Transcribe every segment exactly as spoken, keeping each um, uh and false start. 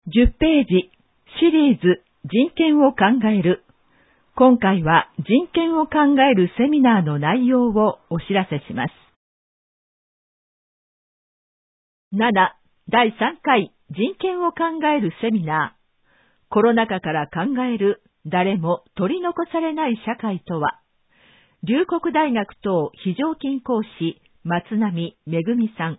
じゅっページシリーズ人権を考える。今回は人権を考えるセミナーの内容をお知らせします。なな. だいさんかい人権を考えるセミナー。コロナ禍から考える誰も取り残されない社会とは。龍谷大学等非常勤講師松並めぐみさん。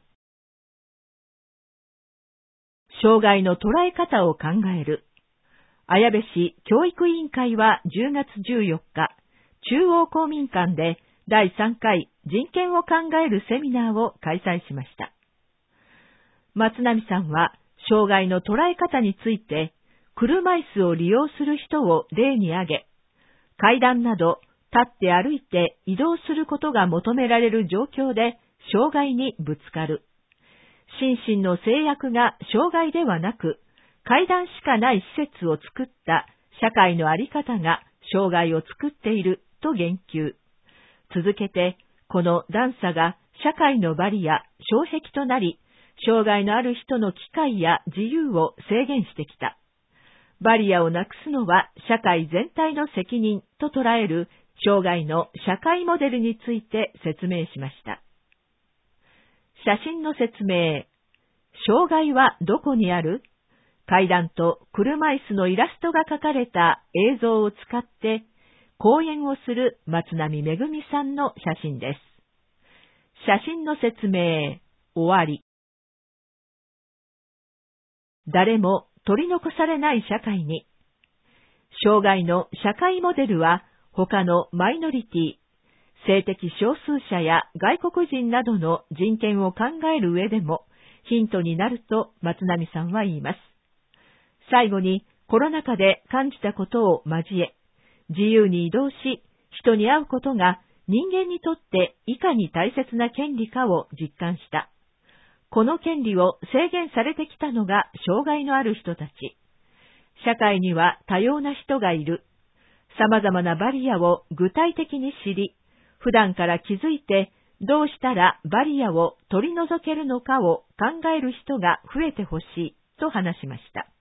障害の捉え方を考える。綾部市教育委員会はじゅうがつじゅうよっか、中央公民館でだいさんかい人権を考えるセミナーを開催しました。松並さんは障害の捉え方について、車椅子を利用する人を例に挙げ、階段など立って歩いて移動することが求められる状況で障害にぶつかる。心身の制約が障害ではなく、階段しかない施設を作った社会の在り方が障害を作っていると言及。続けて、この段差が社会のバリア、障壁となり、障害のある人の機会や自由を制限してきた。バリアをなくすのは社会全体の責任と捉える障害の社会モデルについて説明しました。写真の説明。障害はどこにある？階段と車椅子のイラストが描かれた映像を使って講演をする松並めぐみさんの写真です。写真の説明。終わり。誰も取り残されない社会に。障害の社会モデルは他のマイノリティ、性的少数者や外国人などの人権を考える上でもヒントになると松並さんは言います。最後にコロナ禍で感じたことを交え、自由に移動し、人に会うことが人間にとっていかに大切な権利かを実感した。この権利を制限されてきたのが障害のある人たち。社会には多様な人がいる。様々なバリアを具体的に知り、普段から気づいてどうしたらバリアを取り除けるのかを考える人が増えてほしいと話しました。